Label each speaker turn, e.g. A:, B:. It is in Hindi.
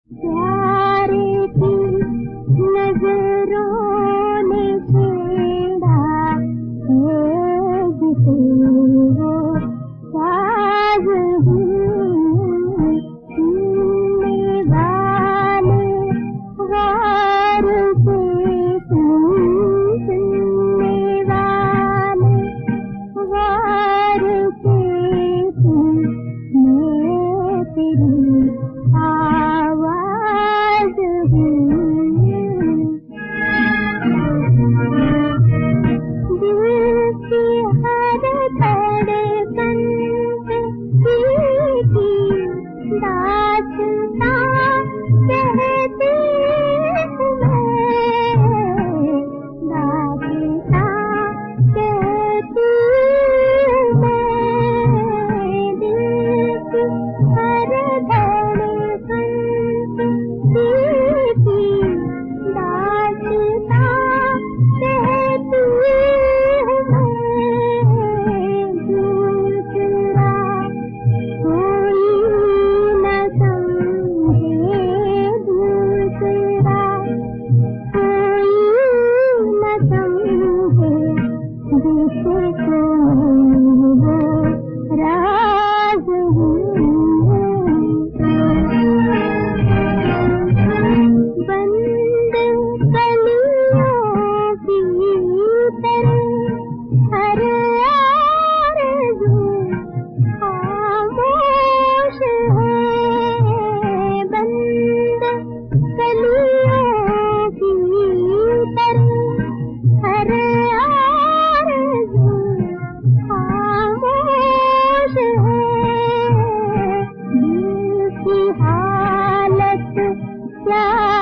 A: प्यार की नजरों ने छेड़ा है जिसे वो साज सुनने वाले गौर से सुनने वाले गौर से मैं तेरी आवाज दिल की हर धड़कन पे की दास्तां कहती हूँ मैं, दास्तां कहती हूँ मैं। दिल की हर धड़कन पे की दास्तां कहती हूँ मैं। दूसरा कोई न समझे, दूसरा कोई न समझे जिसको वो राज हूँ। बंद कलियों की तरह हर आरज़ू खामोश है। बंद कलियों की तरह हर आरज़ू खामोश है। दिल की हालत क्या